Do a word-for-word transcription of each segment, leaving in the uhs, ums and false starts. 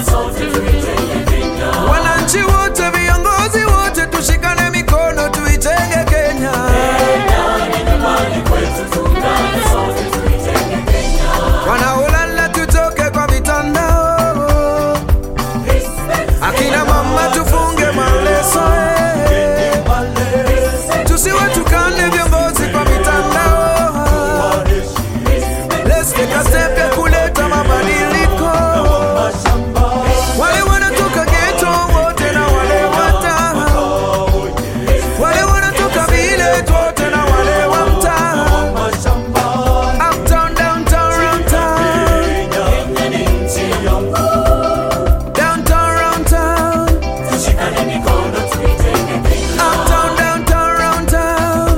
Wananchi wote, viongozi wote, tushikane mikono tuitenge Kenya. Wanaolala tutoke kwa vitandao, akina mama tufunge maleso, tusiwe tukane viongozi kwa vitandao. Let's take a step ya kuleta mabadiliko. Wale wanatoka ghetto wote na wale wata, wale wanatoka village wote na wale wa mtaa, uptown, downtown, round town, downtown, round town, uptown, downtown, round town,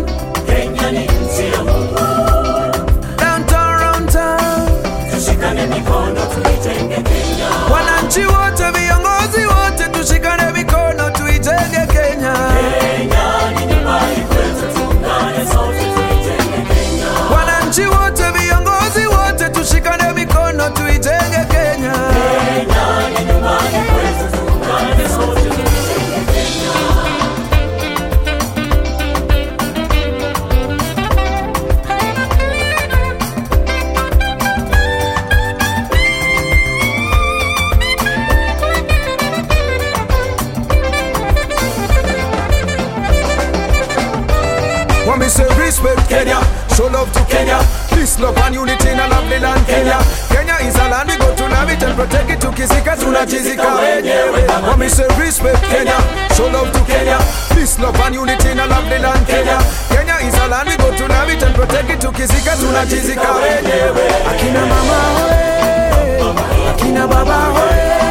downtown, round town. Wananchi wote, viongozi wote, tushikane mikono tuitenge Kenya. Wananchi wote, viongozi wote, tushikane mikono tuitenge Kenya. When we say respect Kenya, show love to Kenya, peace, love and unity in a lovely land Kenya. Kenya is a land we go to love it and protect it, tukizika tunajizika wenyewe. When we say respect Kenya, show love to Kenya, peace, love and unity in a lovely land Kenya. Kenya is a land we go to love it and protect it, tukizika tunajizika wenyewe. Akina mama hoe, akina baba hoe,